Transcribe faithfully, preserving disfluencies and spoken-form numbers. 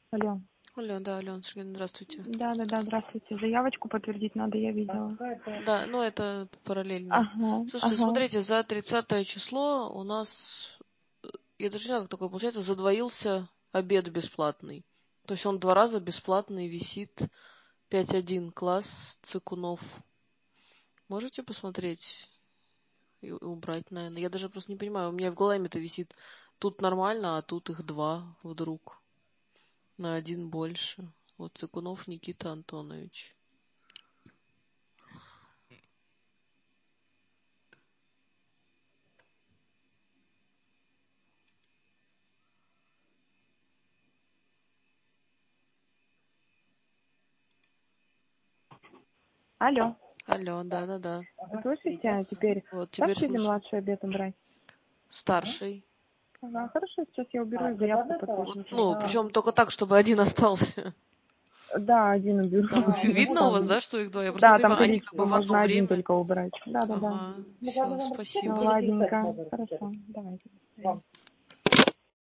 Алло. Алло, да, Алена Сергеевна, здравствуйте. Да, да, да, здравствуйте. Заявочку подтвердить надо, я видела. Да, ну это параллельно. Ага, Слушайте, ага. смотрите, за тридцатое число у нас, я даже не знаю, как такое получается, задвоился обед бесплатный. То есть он два раза бесплатный висит. пять один класс Цыкунов. Можете посмотреть и убрать, наверное? Я даже просто не понимаю, у меня в голове-то висит тут нормально, а тут их два вдруг. На один больше. Вот Цыкунов Никита Антонович. Алло. Алло, да-да-да. Слышите, а теперь Вот теперь старший или слышу. младший обед убрать? Старший. Ага, хорошо, сейчас я уберу и заявку подпишу. Ну, причем только так, чтобы один остался. Да, один уберу. Там Один видно у вас, оставлю. да, что их два? Я просто не Да, там понимаю, они как количество, бы в одно можно один время. только убрать. Да, да, да. Ага, все, Ну, спасибо. ладненько. Хорошо, давайте.